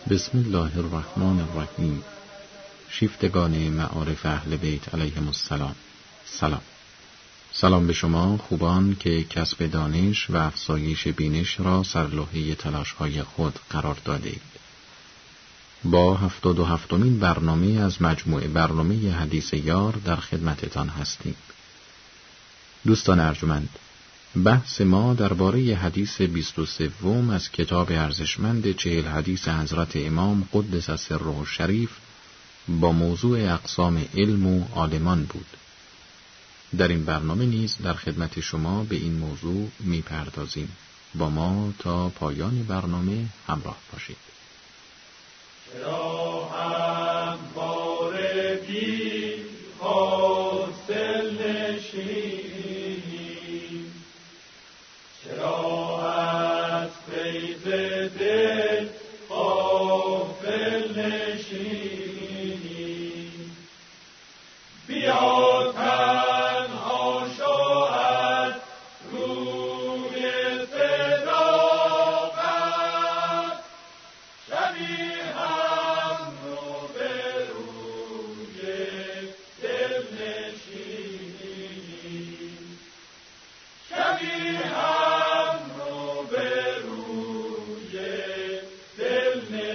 بسم الله الرحمن الرحیم. شیفتگان معارف اهل بیت علیهم السلام، سلام به شما خوبان که کسب دانش و افزایش بینش را سرلوحه تلاش‌های خود قرار دادید. با 77مین برنامه از مجموعه برنامه حدیث یار در خدمتتان هستیم. دوستان ارجمند، بحث ما درباره حدیث 23 از کتاب ارزشمند 40 حدیث حضرت امام قدس سره الشریف با موضوع اقسام علم و عالمان بود. در این برنامه نیز در خدمت شما به این موضوع می‌پردازیم. با ما تا پایان برنامه همراه باشید. چرا هم بار بی حاصل نشینیم، چرا از فیض دل غافل نشینیم، بیا تنها شو از روی صداقت، شبی هم رو به روی دل نشینیم، شبی هم رو به روی دل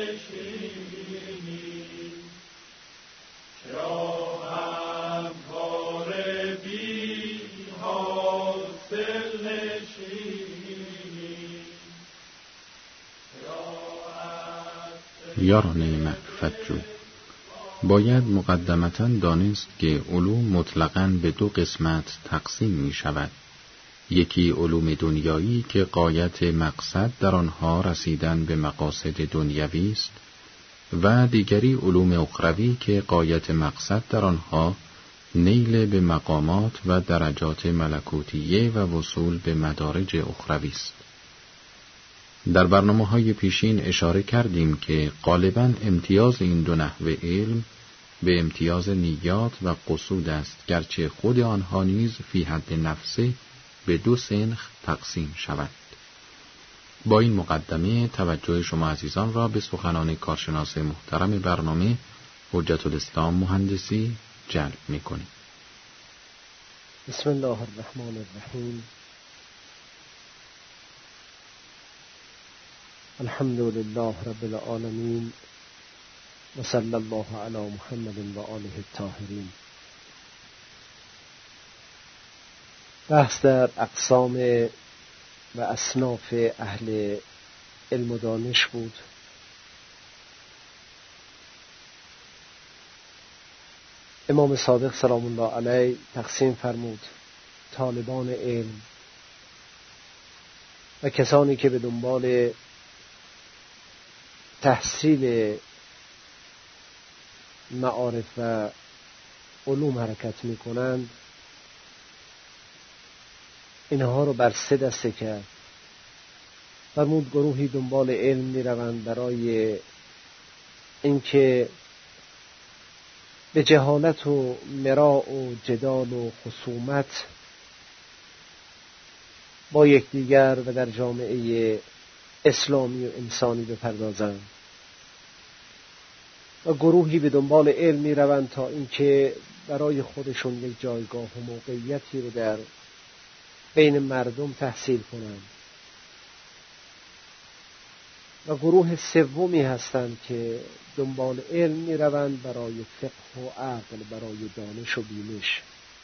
نشینیم، چرا هم کار بی حاصل نشینیم، یاران معرفت جو، باید مقدمتاً دانست که علوم مطلقاً به دو قسمت تقسیم می شود. یکی علوم دنیایی که غایت مقصد در آنها رسیدن به مقاصد دنیوی است و دیگری علوم اخروی که غایت مقصد در آنها نیل به مقامات و درجات ملکوتیه و وصول به مدارج اخروی است. در برنامه‌های پیشین اشاره کردیم که غالباً امتیاز این دو نحوه علم به امتیاز نیات و قصود است، گرچه خود آنها نیز فی حد نفسه به دو سنخ تقسیم شود. با این مقدمه توجه شما عزیزان را به سخنان کارشناس محترم برنامه حجت الاسلام مهندسی جلب می‌کنیم. بسم الله الرحمن الرحیم. الحمد لله رب العالمین و صلی الله علی محمد و آله الطاهرین. بحث در اقسام و اصناف اهل علم و دانش بود. امام صادق سلام الله علیه تقسیم فرمود طالبان علم و کسانی که به دنبال تحصیل معارف و علوم حرکت می کنند. اینها رو بر سه دسته کرد. فرمود گروهی دنبال علم می روند برای اینکه به جهالت و مراء و جدال و خصومت با یکدیگر و در جامعه اسلامی و انسانی بپردازند و گروهی به دنبال علم می روند تا اینکه برای خودشون یک جایگاه و موقعیتی رو در بین مردم تحصیل کنند و گروه سومی هستند که دنبال علم می روند برای فقه و عقل، برای دانش و بینش.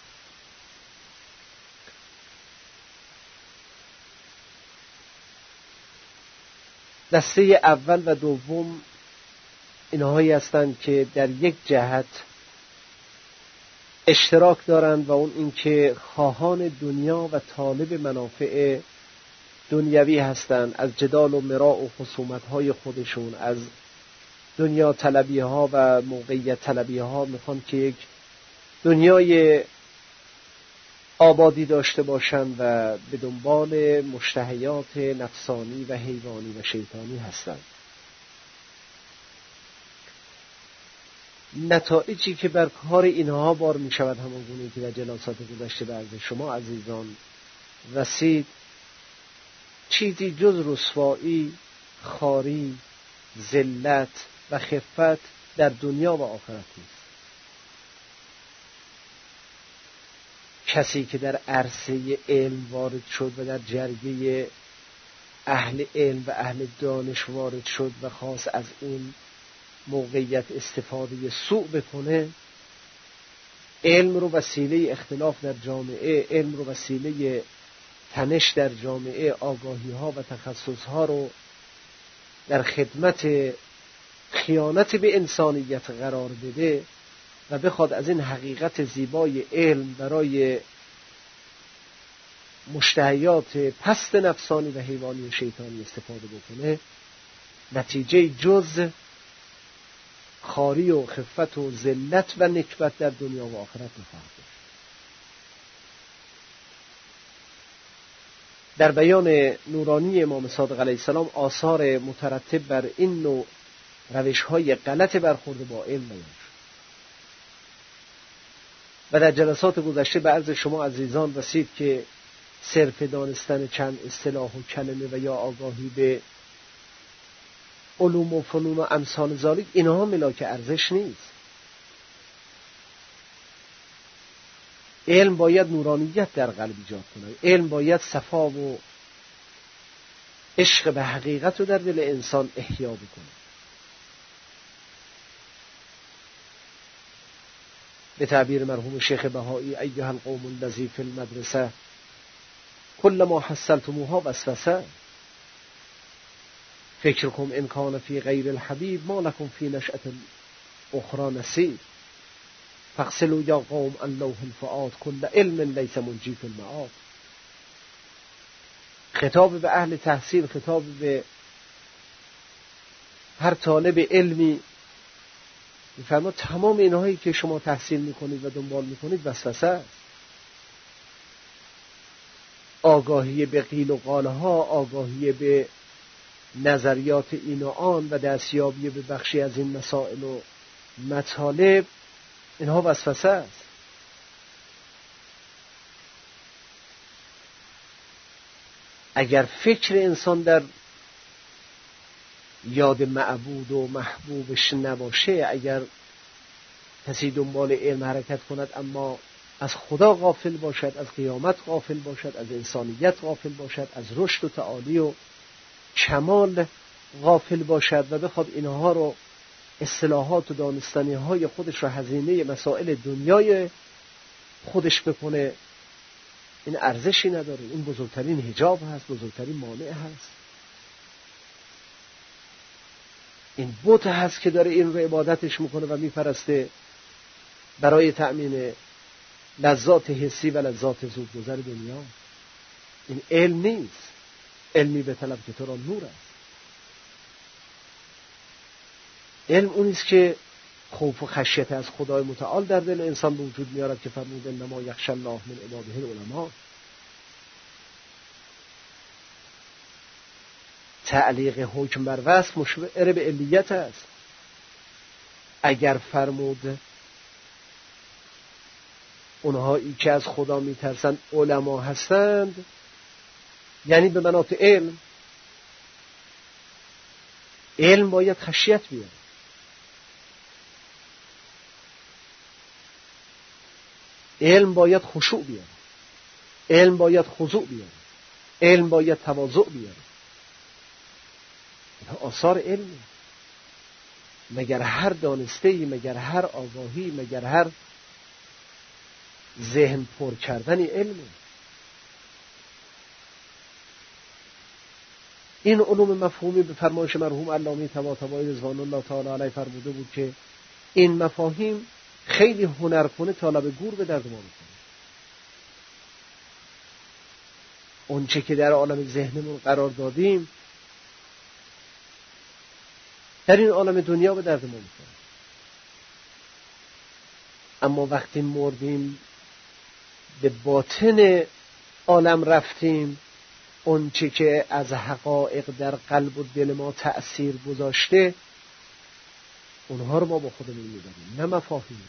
دسته اول و دوم اینهایی هستند که در یک جهت اشتراک دارند و اون اینکه خواهان دنیا و طالب منافع دنیوی هستند. از جدال و مراء و خصومت‌های خودشون، از دنیا طلبی ها و موقعیت طلبی ها میخوان که یک دنیای آبادی داشته باشند و به دنبال مشتهیات نفسانی و حیوانی و شیطانی هستند. نتایجی که بر کار اینها بار می شود همانگونه که در جلسات گذشته به عرض شما عزیزان رسید، چیزی جز رسوایی، خواری، ذلت و خفت در دنیا و آخرت نیست. کسی که در عرصه علم وارد شد و در جرگه اهل علم و اهل دانش وارد شد و خواست از این موقعیت استفاده سوء بکنه، علم رو وسیله اختلاف در جامعه، علم رو وسیله تنش در جامعه، آگاهی ها و تخصص ها رو در خدمت خیانت به انسانیت قرار بده و بخواد از این حقیقت زیبای علم برای مشتهیات پست نفسانی و حیوانی و شیطانی استفاده بکنه، نتیجه جز خاری و خفت و ذلت و نکبت در دنیا و آخرت نخواهد داشت. در بیان نورانی امام صادق علیه السلام آثار مترتب بر این نوع روش‌های غلط برخورد با علم بیان شد و در جلسات گذشته به عرض شما عزیزان رسید که صرف دانستن چند اصطلاح و کلمه و یا آگاهی به علوم و فنون و امثال ذالک اینها ملاک ارزش نیست. علم باید نورانیت در قلب ایجاد کنه، علم باید صفا و عشق به حقیقت رو در دل انسان احیا بکنه. به تعبیر مرحوم شیخ بهایی ایها القوم الذی فی المدرسه کل ما حصلتموها وسوسه فکرکم ان کان فی غیر الحبیب ما لکم فی نشأة اخرى نصیب فاغسلوا یا قوم عن لوح الفؤاد کل علم لیس منجی فی المعاد. خطاب به اهل تحصیل، خطاب به هر طالب علمی می‌فرماد تمام اینهایی که شما تحصیل میکنید و دنبال میکنید وسوسه است. آگاهی به قیل و قالها، آگاهی به نظریات این و آن و دستیابی به بخشی از این مسائل و مطالب، اینها وسوسه است. اگر فکر انسان در یاد معبود و محبوبش نباشه، اگر کسی دنبال علم حرکت کند اما از خدا غافل باشد، از قیامت غافل باشد، از انسانیت غافل باشد، از رشد و تعالی و کمال غافل باشد و بخواد اینها رو اصطلاحات و دانستنی های خودش رو هزینه مسائل دنیای خودش بکنه، این ارزشی نداره. این بزرگترین حجاب هست، بزرگترین مانع هست. این بت هست که داره این رو عبادتش میکنه و میپرسته برای تأمین لذات حسی و لذات زودگذر دنیا. این علم نیست. علمی به طلب که تو را نور است. علم اونیست که خوف و خشیت از خدای متعال در دل انسان به وجود میارد که فرمود انما یخشی الله من عباده العلماء. تعلیق حکم بر وصف مشعر به علیت است. اگر فرمود اونهایی که از خدا میترسند علما هستند، یعنی به مناط علم. علم باید خشیت بیاره. علم باید خشوع بیاره. علم باید خضوع بیاره. علم باید تواضع بیاره. آثار علمی. مگر هر دانسته‌ای، مگر هر آگاهی، مگر هر ذهن پر کردنی علمه. این علوم مفهومی به فرمایش مرحوم علامه طباطبایی رضوان الله تعالی علیه فرموده بود که این مفاهیم خیلی هنرکنه طالب گور به درد ما میکنه. اونچه که در عالم ذهنمون قرار دادیم در این عالم دنیا به درد ما میکنه. اما وقتی مردیم به باطن عالم رفتیم، اونچه که از حقایق در قلب و دل ما تأثیر گذاشته اونها رو ما با خودمون میبریم، نه مفاهیم.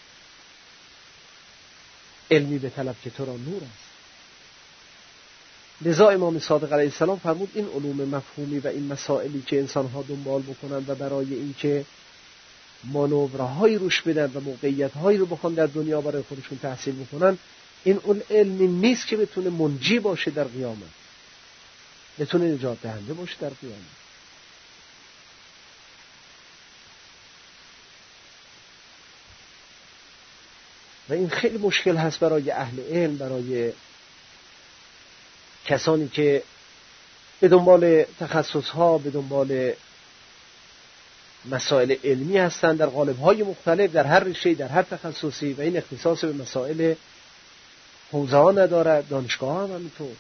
علمی به طلب که تو را نور است. لذا امام صادق علیه السلام فرمود این علوم مفهومی و این مسائلی که انسان‌ها دنبال بکنن و برای اینکه مانورهایی روش بدن و موقعیت‌هایی رو بخوان در دنیا برای خودشون تحصیل بکنن، این اون علمی نیست که بتونه منجی باشه در قیامت، بتونه نجات دهنده باشه در قیامت. و این خیلی مشکل هست برای اهل علم، برای کسانی که به دنبال تخصص‌ها، به دنبال مسائل علمی هستند در قالب‌های مختلف، در هر رشته، در هر تخصصی، و این اختصاص به مسائل حوزه‌ها ندارد. دانشگاه هم همینطور.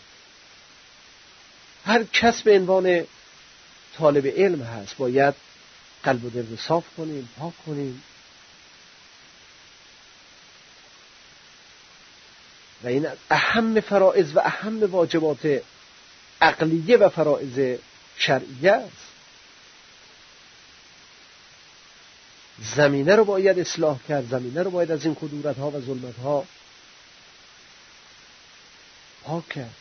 هر کس به عنوان طالب علم هست باید قلب و دل رو صاف کنیم، پاک کنیم، و این اهم فرائض و اهم واجبات عقلیه و فرائض شرعیه است. زمینه رو باید اصلاح کرد، زمینه رو باید از این کدورت‌ها و ظلمت‌ها پاک کرد.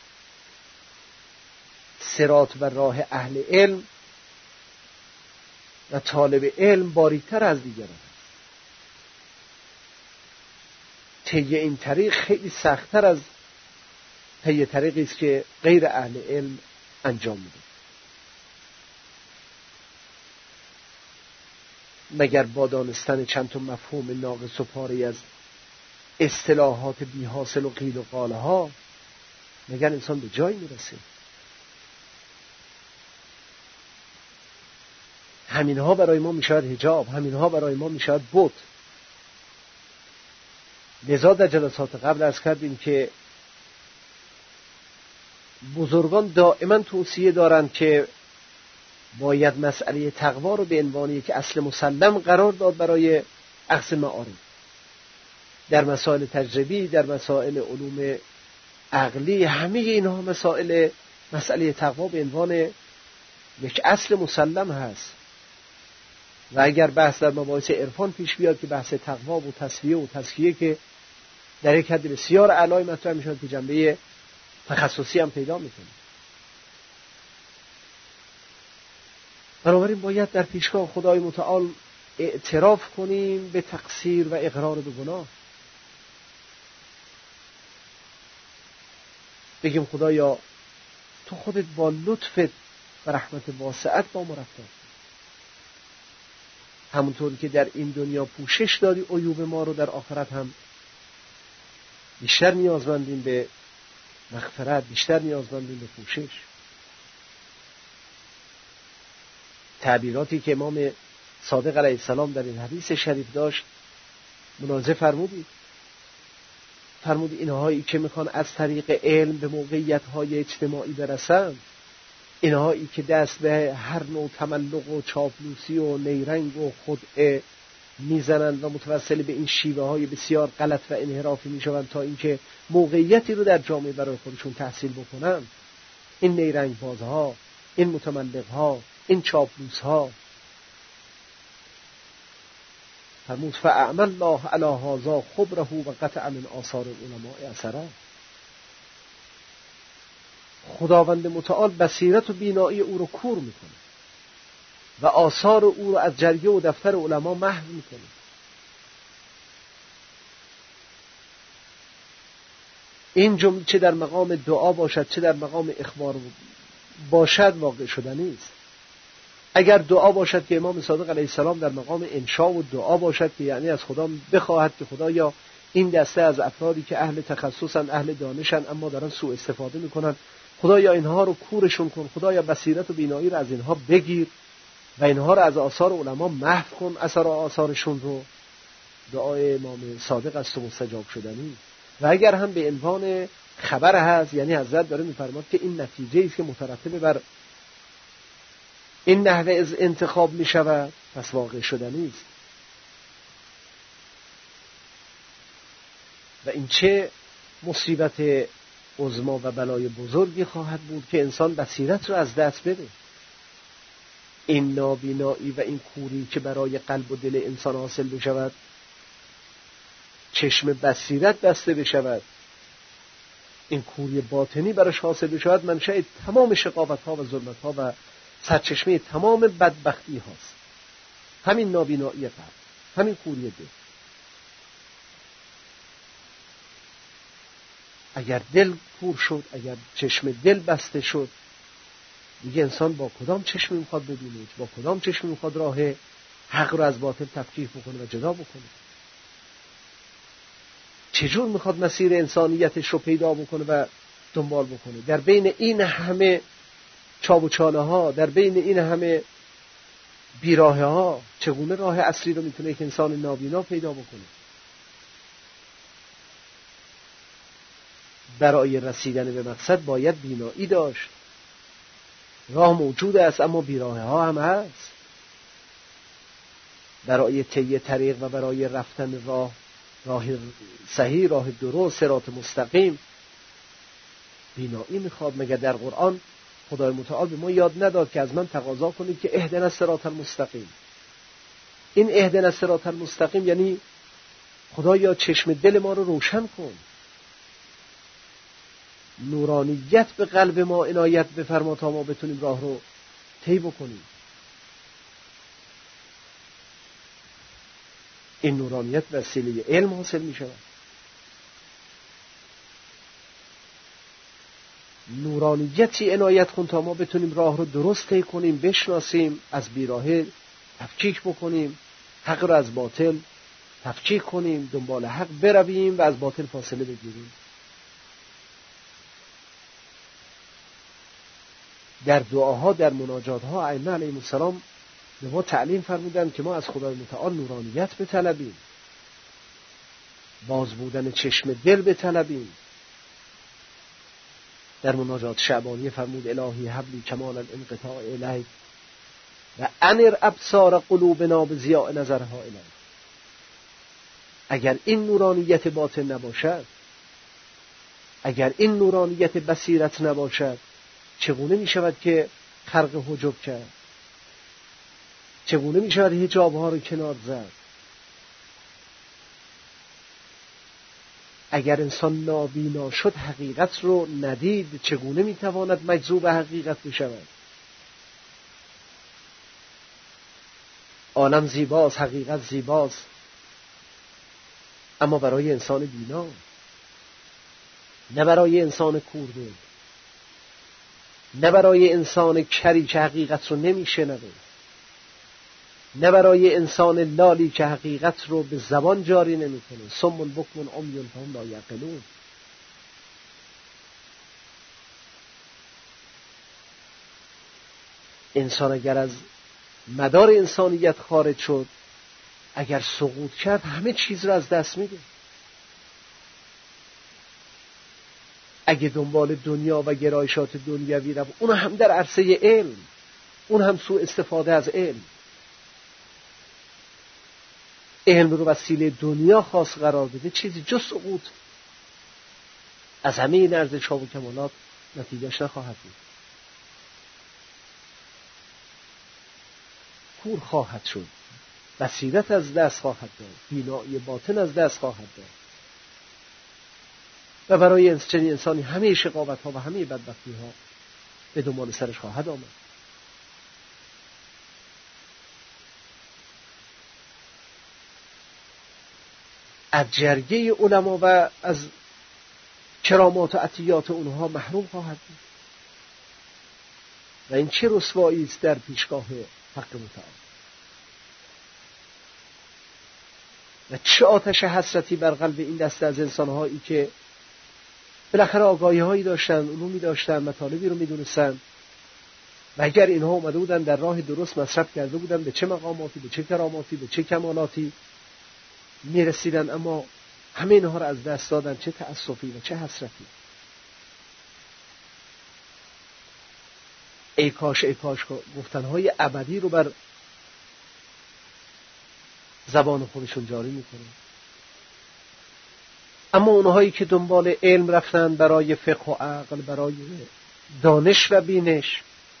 صراط و راه اهل علم و طالب علم باریک‌تر از دیگران. طی این طریق خیلی سخت‌تر از طی طریقی است که غیر اهل علم انجام میده. مگر با دانستن چند تا مفهوم ناقص و پاری از اصطلاحات بی حاصل و قیل و قاله ها مگر انسان به جایی میرسه؟ همینها برای ما میشود حجاب، همینها برای ما میشود بت. لذا در جلسات قبل عرض کردیم که بزرگان دائما توصیه دارند که باید مسئله تقوا رو به عنوان یک اصل مسلم قرار داد برای اخذ معارف. در مسائل تجربی، در مسائل علوم عقلی، همه اینها مسئله تقوا به عنوان یک اصل مسلم هست. و اگر بحث در مباحث عرفان پیش بیاد که بحث تقوا و تصفیه و تزکیه که در یک حد بسیار اعلای مطرح میشن که جنبه تخصصی هم پیدا میکنه. بنابراین باید در پیشگاه خدای متعال اعتراف کنیم به تقصیر و اقرار به گناه. بگیم خدایا تو خودت با لطفت و رحمت واسعت با ما رفتار، همونطوری که در این دنیا پوشش دادی عیوب ما رو، در آخرت هم بیشتر نیازمندیم به مغفرت، بیشتر نیازمندیم به پوشش. تعبیراتی که امام صادق علیه السلام در این حدیث شریف داشت ملاحظه فرمودید اینهایی که میخوان از طریق علم به موقعیت‌های اجتماعی برسن، اینهایی که دست به هر نوع تملق و چاپلوسی و نیرنگ و خدعه میزنند و متوسل به این شیوه های بسیار غلط و انحرافی میشوند تا اینکه موقعیتی رو در جامعه برای خودشون تحصیل بکنن، این نیرنگ بازها، این متملق ها، این چاپلوس ها، فرمود فاعمل الله علی هذا خبره و قطع من آثار العلماء اثره. خداوند متعال بصیرت و بینایی او رو کور میکنه و آثار او رو از جریه و دفتر علما محو میکنه. این جمله چه در مقام دعا باشد چه در مقام اخبار باشد واقع شدنی است. اگر دعا باشد که امام صادق علیه السلام در مقام انشاء و دعا باشد که یعنی از خدا بخواهد که خدایا این دسته از افرادی که اهل تخصصن، اهل دانشن، اما دارن سوء استفاده میکنن، خدایا اینها رو کورشون کن، خدایا بصیرت و بینایی رو از اینها بگیر و اینها رو از آثار علما محو کن، اثر آثارشون رو. دعای امام صادق است و مستجاب شدنی. و اگر هم به عنوان خبر هست، یعنی حضرت داره میفرماد که این نتیجه است که مترتب بر این نحوه از انتخاب می شود، پس واقع شدنی است. و این چه مصیبت عظما و بلای بزرگی خواهد بود که انسان بصیرت رو از دست بده. این نابینایی و این کوری که برای قلب و دل انسان حاصل بشود، چشم بصیرت بسته بشود، این کوری باطنی براش حاصل بشود منشأ تمام شقاوت‌ها و ظلمت‌ها و سرچشمه تمام بدبختی هاست. همین نابینایی قلب، همین کوری دل. اگر دل کور شد، اگر چشم دل بسته شد، دیگه انسان با کدام چشمی میخواد ببینه، با کدام چشمی میخواد راه حق رو از باطل تفکیک بکنه و جدا بکنه؟ چجور میخواد مسیر انسانیتش رو پیدا بکنه و دنبال بکنه؟ در بین این همه چاب و چاله ها، در بین این همه بیراه ها، چگونه راه اصلی رو میتونه که انسان نابینا پیدا بکنه؟ برای رسیدن به مقصد باید بینایی داشت. راه موجود است اما بیراه ها هم هست. برای طی طریق و برای رفتن راه صحیح، راه درست، صراط مستقیم بینایی میخواد. مگر در قرآن خدای متعال به ما یاد نداد که از من تقاضا کنید که اهدنا الصراط المستقیم؟ این اهدنا الصراط المستقیم یعنی خدایا چشم دل ما رو روشن کن، نورانیت به قلب ما عنایت بفرما تا ما بتونیم راه رو طی بکنیم. این نورانیت وسیله علم حاصل می شود. نورانیتی عنایت کن تا ما بتونیم راه رو درست طی کنیم، بشناسیم، از بیراهه تفکیک بکنیم، حق رو از باطل تفکیک کنیم، دنبال حق برویم و از باطل فاصله بگیریم. در دعاها، در مناجاتها ائمه علیهم السلام به ما تعلیم فرمودند که ما از خدای متعال نورانیت بطلبیم، باز بودن چشم دل بطلبیم. در مناجات شعبانیه فرمود الهی حبلی کمال الانقطاع الیک و انر ابصار قلوبنا بضیاء نظرها الیک. اگر این نورانیت باطن نباشد، اگر این نورانیت بصیرت نباشد، چگونه می شود که خرق حجب کرد؟ چگونه می شود حجابها رو کنار زد؟ اگر انسان نابینا شد، حقیقت رو ندید، چگونه می تواند مجذوب حقیقت بشود؟ عالم زیباست، حقیقت زیباست، اما برای انسان بینا، نه برای انسان کورده، نه برای انسان کری که حقیقت رو نمیشنوه، نه برای انسان لالی که حقیقت رو به زبان جاری نمیکنه. صم بکم عمی فهم لا یعقلون. انسان اگر از مدار انسانیت خارج شد، اگر سقوط کرد، همه چیز رو از دست میده. اگه دنبال دنیا و گرایشات دنیوی رو، اون هم در عرصه علم، اون هم سوء استفاده از علم رو وسیله دنیا خاص قرار بده، چیزی جز سقوط از همه این ارزش‌ها و کمالات نتیجهش نخواهد بود. کور خواهد شد، بصیرت از دست خواهد داد، بینایی باطن از دست خواهد داد و برای چنین انسانی همه شقاوت‌ها و همه بدبختی‌ها به دنبال سرش خواهد آمد. از جرگه علما و از کرامات و عطیات اونها محروم خواهد بود و این چه رسوایی است در پیشگاه حق متعال و چه آتش حسرتی بر قلب این دسته از انسان‌هایی که بالاخره آگاهی‌هایی داشتن، علومی داشتن، مطالبی رو می‌دونستن و اگر اینها اومده بودن در راه درست مصرف کرده بودن، به چه مقاماتی، به چه کراماتی، به چه کمالاتی میرسیدن، اما همه اینها رو از دست دادن. چه تأسفی و چه حسرتی. ای کاش گفتنهای ابدی رو بر زبان خودشون جاری میکنه. اما اونهایی که دنبال علم رفتن برای فقه و عقل، برای دانش و بینش،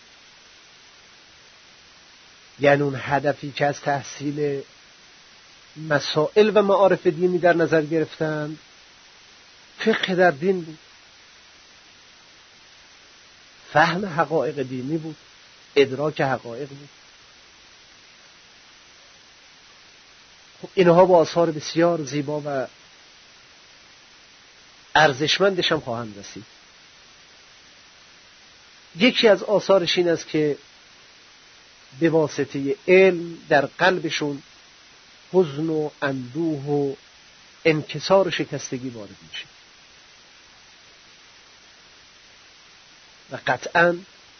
یعنی اون هدفی که از تحصیل مسائل و معارف دینی در نظر گرفتند، فقه در دین بود، فهم حقایق دینی بود، ادراک حقایق بود. خب اینها با آثار بسیار زیبا و ارزشمندش هم خواهند رسید. یکی از آثارش این است که به واسطه علم در قلبشون حزن و اندوه و انکسار و شکستگی وارد میشه و قطعاً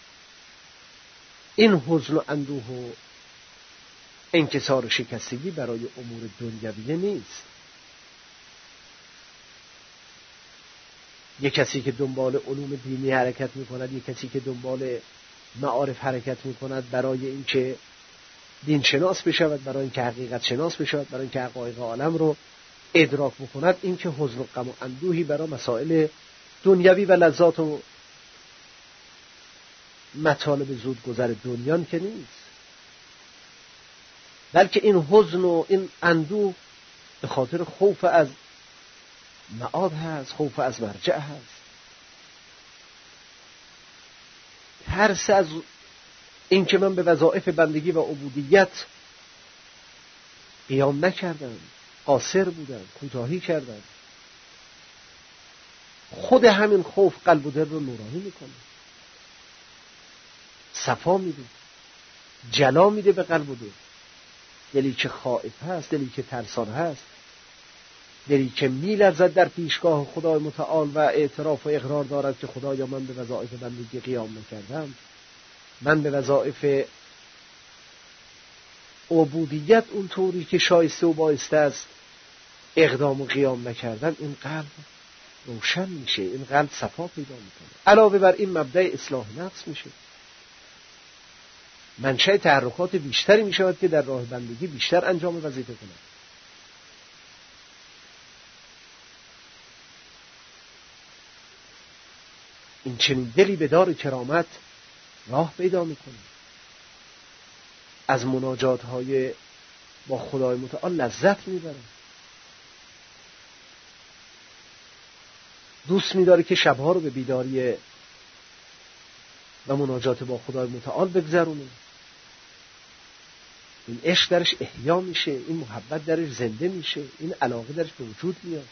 این حزن و اندوه و انکسار و شکستگی برای امور دنیویه نیست. یک کسی که دنبال علوم دینی حرکت میکند، یک کسی که دنبال معارف حرکت میکند برای اینکه دین شناس بشود، برای اینکه حقیقت شناس بشود، برای اینکه حقایق عالم رو ادراک بکند، این که حزن و غم و اندوهی برای مسائل دنیوی و لذات و مطالب زودگذر دنیان که نیست، بلکه این حزن و این اندوه به خاطر خوف از معاد هست، خوف از مرجع هست، ترس از این که من به وظایف بندگی و عبودیت قیام نکردم، قاصر بودم، کوتاهی کردم. خود همین خوف قلب و دل رو نورانی میکنه، صفا میده، جلا میده به قلب و دل. دلی که خائف هست، دلی که ترسان هست، دلی که میلرزد در پیشگاه خدای متعال و اعتراف و اقرار دارد که خدایا من به وظایف بندگی قیام نکردم، من به وظایف عبودیت اون طوری که شایسته و بایسته است اقدام و قیام نکردم. این قلب روشن میشه، این قلب صفا پیدا میکنه. علاوه بر این مبدأ اصلاح نفس میشه، منشأ تحرکات بیشتری میشود که در راه بندگی بیشتر انجام وظیفه کند. این چنین دلی به دار کرامت راه پیدا میکنه، از مناجات های با خدای متعال لذت میبره، دوست میداره که شبها رو به بیداری و مناجات با خدای متعال بگذرونه. این عشق درش احیا میشه، این محبت درش زنده میشه، این علاقه درش به وجود میاد.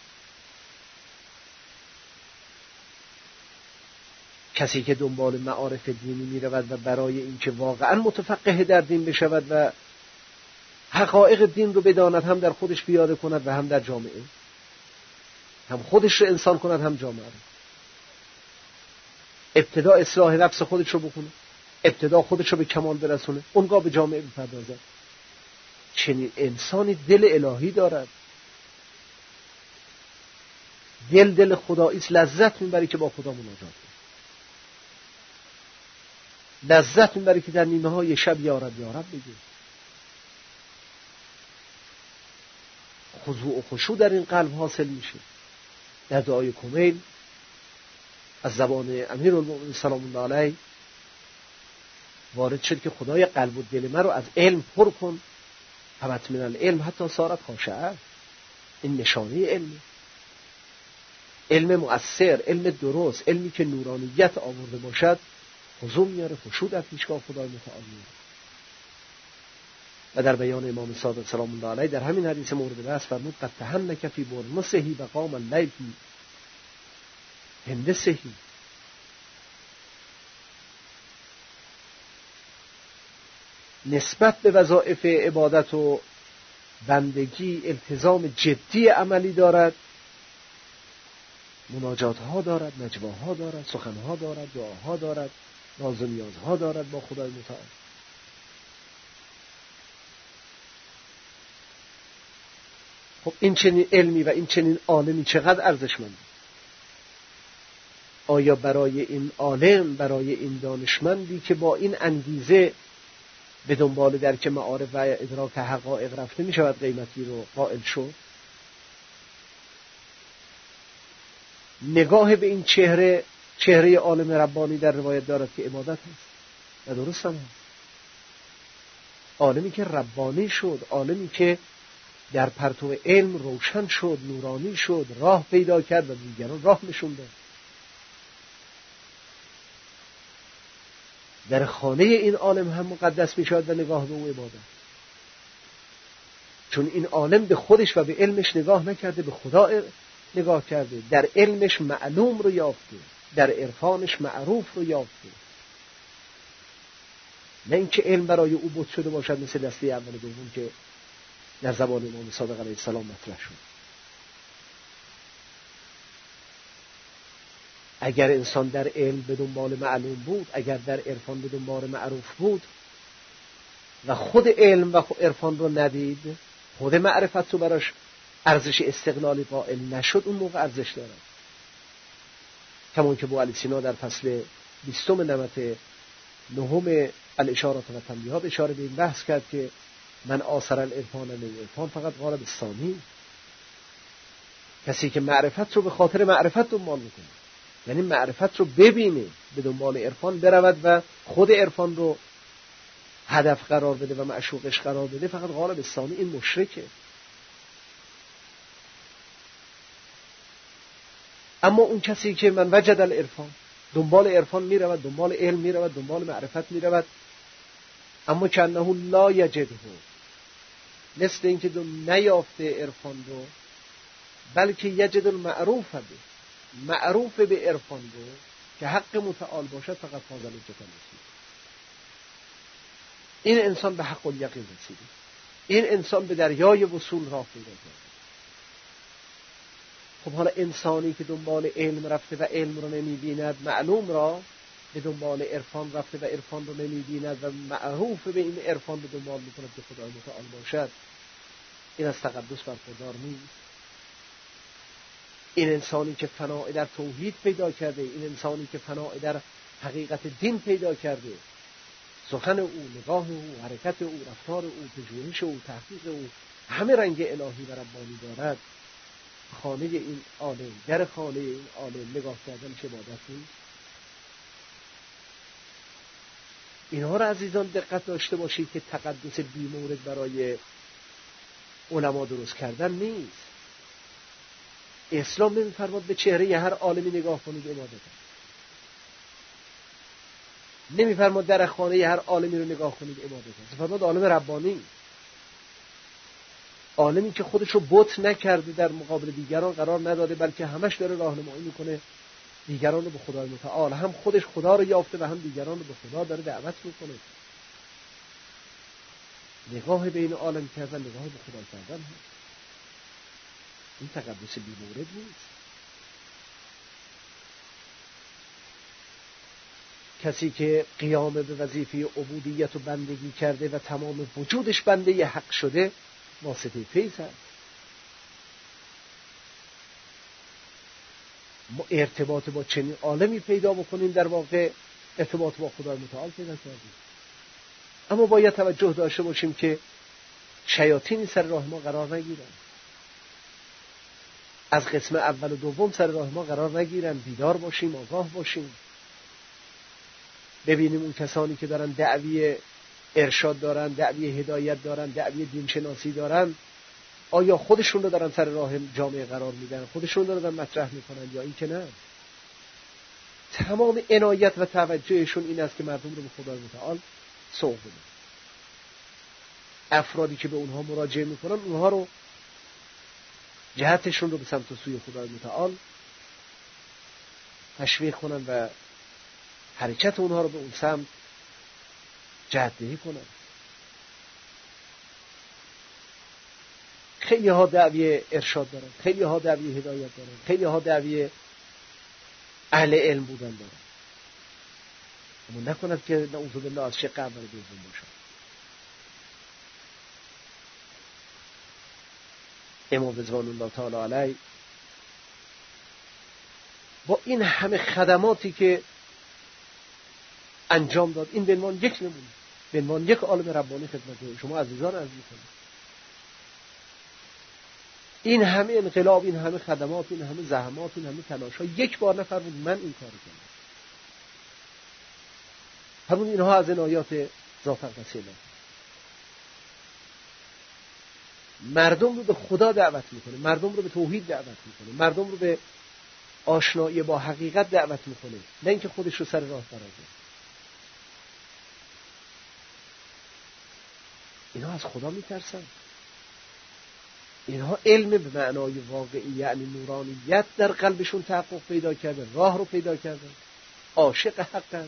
کسی که دنبال معارف دینی میرود و برای اینکه واقعا متفقه در دین بشود و حقایق دین رو بداند، هم در خودش بیاره کند و هم در جامعه، هم خودش رو انسان کند هم جامعه رو. ابتدا اصلاح نفس خودش رو بکنه، ابتدا خودش رو به کمال برسونه، اونگاه به جامعه بپردازد. چنین انسانی دل الهی دارد، دل خداییست، لذت میبری که با خدا مناجات کنه، لذت میبری که در نیمه های شب یا رب بگی. خضوع و خشوع در این قلب حاصل میشه. در دعای کمیل از زبان امیرالمؤمنین سلام الله علیه وارد شد که خدای قلب و دل من رو از علم پر کن، فمت من العلم حتی صارت خاشعه. این نشانه علم، علم مؤثر، علم درست، علمی که نورانیت آورده باشد، خضوع میاره، خشوع در پیشگاه خدای متعال میاره. و در بیان امام صادق سلام الله علیه در همین حدیث مورد بحث فرمود قد تهنک فی برنسه و قام اللیل فی هندسه. نسبت به وظایف عبادت و بندگی التزام جدی عملی دارد، مناجات ها دارد، نجواها دارد، سخنها دارد، دعاها دارد، راز و نیازها دارد با خدای متعال. خب این چنین علمی و این چنین عالمی چقدر ارزشمنده؟ آیا برای این عالم، برای این دانشمندی که با این انگیزه به دنبال درک معارف و ادراک حقایق رفته می شود قیمتی رو قائل شد؟ نگاه به این چهره عالم ربانی در روایت دارد که عبادت هست و درست هم هست. عالمی که ربانی شد، عالمی که در پرتو علم روشن شد، نورانی شد، راه پیدا کرد و دیگران راه نشون داد. در خانه این عالم هم مقدس می شود و نگاه به او عبادت. چون این عالم به خودش و به علمش نگاه نکرده، به خدا نگاه کرده، در علمش معلوم رو یافته، در عرفانش معروف رو یافته، نه اینکه علم برای او بت شده باشد مثل دسته اول دوم که در زبان امام صادق علیه السلام مطرح شد. اگر انسان در علم به دنبال معلوم بود، اگر در عرفان به دنبال معروف بود و خود علم و عرفان رو ندید، خود معرفت رو براش ارزش استقلالی قائل نشد، اون موقع ارزش داره. کمان که ابوعلی سینا در فصل 20 نمط 9 الاشارات و تنبیهات اشاره به این بحث کرد که من آثر العرفان العرفان فقط غالب الثانی. کسی که معرفت رو به خاطر معرفت دنبال میکنه، یعنی معرفت رو ببینه، به دنبال عرفان برود و خود عرفان رو هدف قرار بده و معشوقش قرار بده، فقط غالب الثانی، این مشرکه. اما اون کسی که من وجد العرفان، دنبال عرفان میرود، دنبال علم میرود، دنبال معرفت میرود، اما که انه لا یجده، مثل اینکه نیافته عرفان رو، بلکه یجد المعروف به، معروف به عرفان رو که حق متعال باشد، فقط فاضل جدا رسید. این انسان به حق الیقین رسیده، این انسان به دریای وصول راه پیدا کرده. خب حالا انسانی که دنبال علم رفته و علم رو نمی‌بیند، معلوم را به دنبال عرفان رفته و عرفان رو نمی‌بیند و معروف به این عرفان به دنبال می‌کند که خدای متعال باشد، این از تقدس برخوردار نیست. این انسانی که فناء در توحید پیدا کرده، این انسانی که فناء در حقیقت دین پیدا کرده، سخن او، نگاه او، حرکت او، رفتار او، پژوهش او، تحقیق او همه رنگ الهی و ربانی دارد، خانه این عالم، در خانه این عالم نگاه کردن چه عبادت نیست؟ اینها را عزیزان دقت داشته باشید که تقدس بی‌مورد برای علما درست کردن نیست. اسلام نمی‌فرماد به چهره هر عالمی نگاه کنید عبادت است. نمی‌فرماد در خانه هر عالمی رو نگاه کنید عبادت است. فرمود عالم ربانی، عالمی که خودش رو بت نکرده، در مقابل دیگران قرار نداده، بلکه همش داره راهنمایی میکنه دیگران رو به خدای متعال، هم خودش خدا رو یافته و هم دیگران رو به خدا داره دعوت میکنه. نگاه به این عالم کردن، نگاه به خدا کردن هست. این تقدس بی‌مورد نیست. کسی که قیام به وظیفه عبودیت و بندگی کرده و تمام وجودش بنده حق شده، واسطه فیض هست. ما ارتباط با چنین عالمی پیدا بکنیم، در واقع ارتباط با خدای متعال پیدا کردیم. اما باید توجه داشته باشیم که شیاطینی سر راه ما قرار نگیرن، از قسم اول و دوم سر راه ما قرار نگیرن. بیدار باشیم، آگاه باشیم، ببینیم اون کسانی که دارن دعوی ارشاد دارن، دعوی هدایت دارن، دعوی دینشناسی دارن، آیا خودشون رو دارن سر راه جامعه قرار میدن، خودشون رو دارن مطرح میکنن، یا این که نه. تمام عنایت و توجهشون این است که مردم رو به خدای متعال سوق بدن. افرادی که به اونها مراجعه میکنن، اونها رو جهتشون رو به سمت و سوی خدای متعال تشویق کنن و حرکت اونها رو به اون سمت جهت دهی کنن. خیلی ها دعوی ارشاد دارن، خیلی ها دعوی هدایت دارن، خیلی ها دعوی اهل علم بودن دارن، اما نکند که نعوذ بالله از شق اول دوم باشن. امام رضوان الله تعالی علیه با این همه خدماتی که انجام داد، این به عنوان یک نمونه، به عنوان یک عالم ربانی خدمت شما عزیزان عرض می‌کنم. این همه انقلاب، این همه خدمات، این همه زحمات، این همه تلاش‌ها، یک بار نفرمود من این کارو کردم. همون اینها از عنایات ذات اقدس الله. مردم رو به خدا دعوت میکنه، مردم رو به توحید دعوت میکنه، مردم رو به آشنایی با حقیقت دعوت میکنه، نه اینکه خودش رو سر راه قرار بده. اینها از خدا میترسن. اینها علم به معنای واقعی یعنی نورانیت در قلبشون تحقق پیدا کرده، راه رو پیدا کرده، عاشق حقن.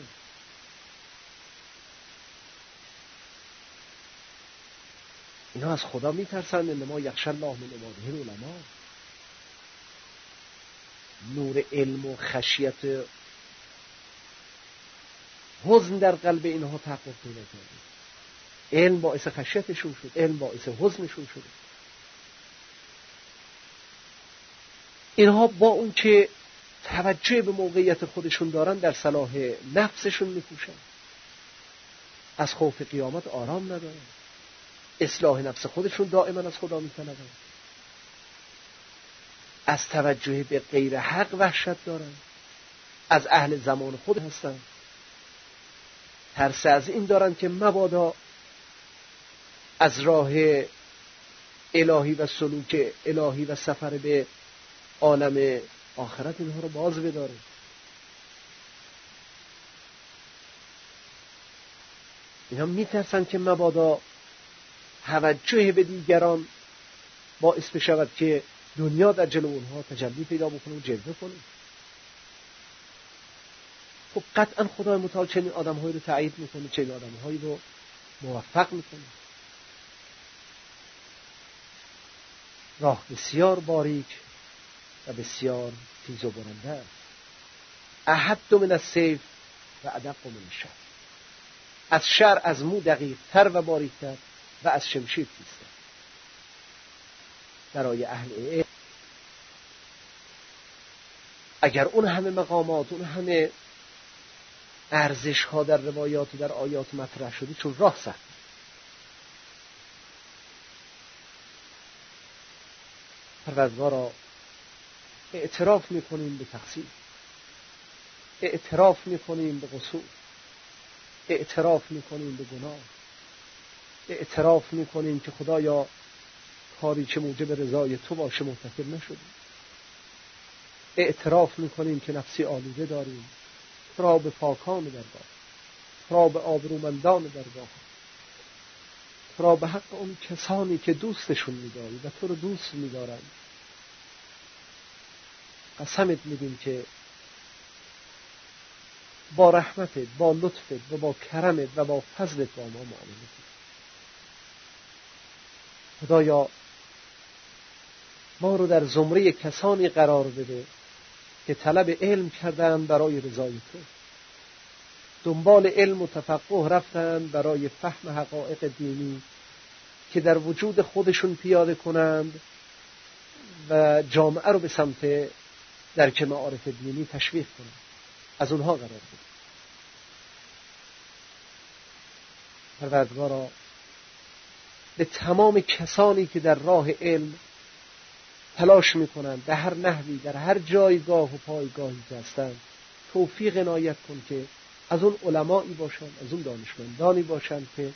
اینها از خدا میترسن. انما یخشی الله من عباده العلماء. نور علم و خشیت حزن در قلب اینها تحقق پیدا کرده. علم باعث خشیتشون شد، علم باعث حزنشون شد. اینها با اون که توجه به موقعیت خودشون دارن در صلاح نفسشون میکوشن، از خوف قیامت آرام ندارن، اصلاح نفس خودشون دائما از خدا میطلبن، از توجه به غیر حق وحشت دارن، از اهل زمان خود هستن، ترس از این دارن که مبادا از راه الهی و سلوک الهی و سفر به عالم آخرت اینها رو باز بداره. اینها میترسن که مبادا توجه به دیگران باعث بشود که دنیا در جلو اونها تجلی پیدا بکنه و جلوه کنه. خب قطعا خدای متعال چنین آدم‌هایی رو تایید میکنه، چنین آدم‌هایی رو موفق میکنه. راه بسیار باریک و بسیار تیز و برنده است. احد من السیف و ادق من الشر. از شر از مو دقیق تر و باریکتر و از شمشیر تیزتر. برای اهل علم اگر اون همه مقامات، اون همه ارزش ها در روایات و در آیات مطرح شده، چون راه سخت. پروردگارا اعتراف میکنیم به تقصیر، اعتراف میکنیم به قصور، اعتراف میکنیم به گناه، اعتراف میکنیم که خدایا کاری که موجب رضای تو باشه مرتکب نشدیم، اعتراف میکنیم که نفسی آلوده داریم، تو را به پاکان درگاه، تو را به آبرومندان درگاه، تو را به حق اون کسانی که دوستشون میداری و تو رو دوست میدارند قسمت میدیم که با رحمتت، با لطفت و با کرمت و با فضلت با ما معامله کنی. خدایا ما رو در زمره کسانی قرار بده که طلب علم کردن برای رضای تو، دنبال علم و تفقه رفتن برای فهم حقایق دینی که در وجود خودشون پیاده کنند و جامعه رو به سمت درک معارف دینی تشویق کنند. از اونها قرار بده. پروردگارا به تمام کسانی که در راه علم تلاش میکنند، به هر نحوی در هر جایگاه و پایگاهی که هستند، توفیق عنایت کن که از اون علمایی باشند، از اون دانشمندانی باشند که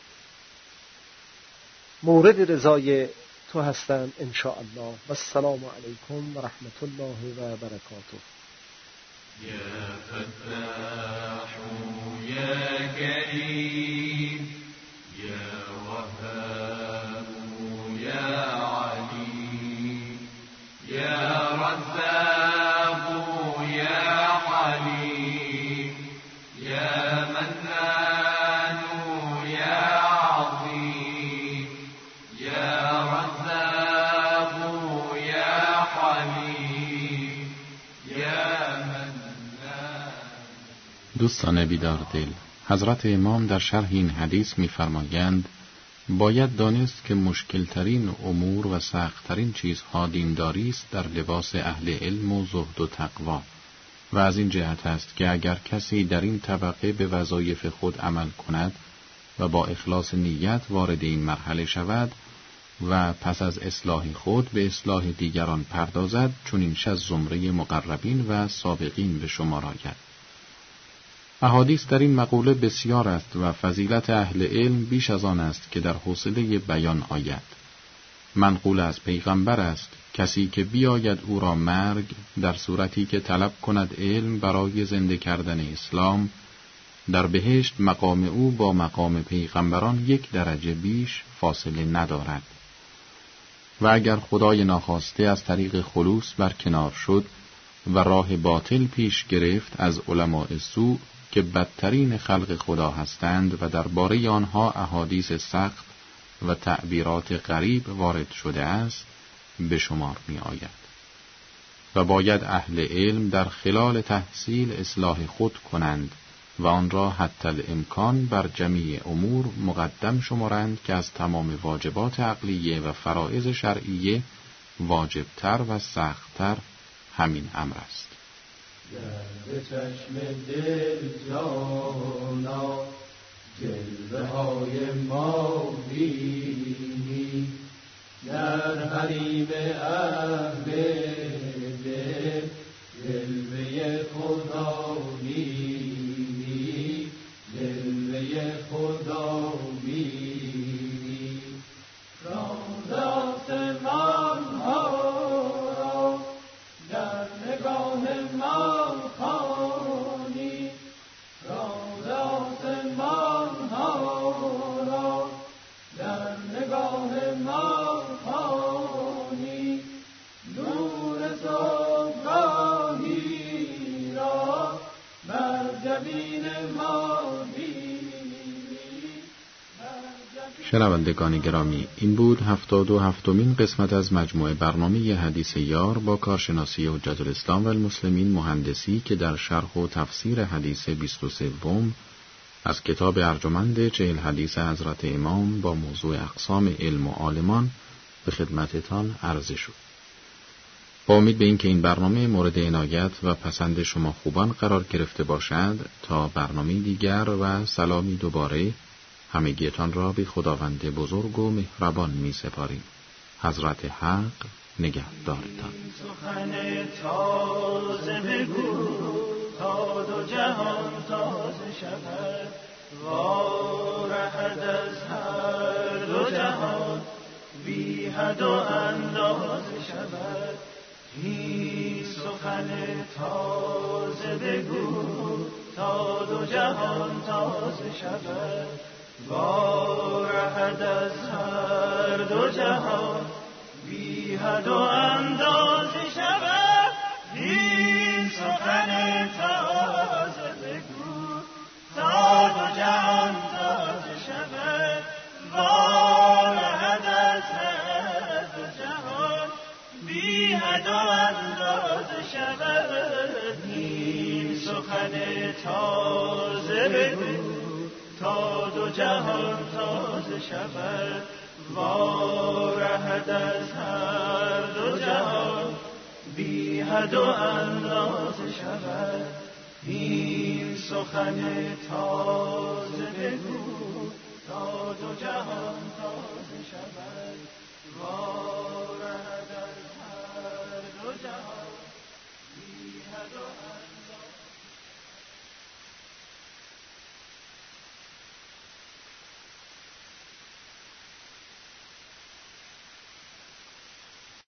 مورد رضای تو هستند ان شاء الله. و السلام علیکم و رحمت الله و برکاته. یا فتاح یا کریم یا وهاب یا علیم یا رزاق یا حلیم یا منان یا عظیم یا رزاق یا حلیم یا منان. دوستان بیدار دل، حضرت امام در شرح این حدیث می‌فرمایند باید دانست که مشکل‌ترین امور و سخت‌ترین چیزها دینداری است در لباس اهل علم و زهد و تقوا، و از این جهت است که اگر کسی در این طبقه به وظایف خود عمل کند و با اخلاص نیت وارد این مرحله شود و پس از اصلاح خود به اصلاح دیگران پردازد، چون این از زمره مقربین و سابقین به شمار آید. احادیث در این مقوله بسیار است و فضیلت اهل علم بیش از آن است که در حوصله بیان آید. منقول از پیغمبر است کسی که بیاید او را مرگ در صورتی که طلب کند علم برای زنده کردن اسلام در بهشت مقام او با مقام پیغمبران 1 درجه بیش فاصله ندارد و اگر خدای ناخواسته از طریق خلوص برکنار شد و راه باطل پیش گرفت از علماء سوء که بدترین خلق خدا هستند و درباره آنها احادیث سخت و تعبیرات غریب وارد شده است به شمار می آید و باید اهل علم در خلال تحصیل اصلاح خود کنند و آن را حتی الامکان بر جمیع امور مقدم شمارند که از تمام واجبات عقلیه و فرائض شرعیه واجبتر و سختتر همین امر است. به چشم دل جانا جلوه های ما بینی، در حریم اهل دل جلوه خدا بینی، جلوه خدا بینی. راز آسمان ها را در نگاه ما خوانی، راز آسمان ها را در نگاه ما خوانی، نور صبحگاهی را بر جبین ما بینی. شنوندگان گرامی، این بود 77مین قسمت از مجموعه برنامه حدیث یار با کارشناسی حجت الاسلام و المسلمین مهندسی که در شرح و تفسیر حدیث 23 از کتاب ارجمند 40 حدیث حضرت امام با موضوع اقسام علم و عالمان به خدمتتان عرضه شد. با امید به اینکه این برنامه مورد عنایت و پسند شما خوبان قرار گرفته باشد، تا برنامه دیگر و سلامی دوباره همگیتان را به خداوند بزرگ و مهربان می سپاریم. حضرت حق نگهدارتان. سخن تازه بگو تا دو جهان تازه شود، وارهد از هر دو جهان بی حد و اندازه شود. این سخن تازه بگو تا دو جهان تازه شود، وارهد از هر دو جهان بی حد و اندازه شود. این سخن تازه بگو تا دو جهان تازه شود، وارهد از هر دو جهان بی حد و اندازه شود. این سخن تازه بگو تا دو جهان تازه شود، وارهد از هر دو جهان بی حد و اندازه شود. این سخن تازه بگو تا دو جهان تازه شود.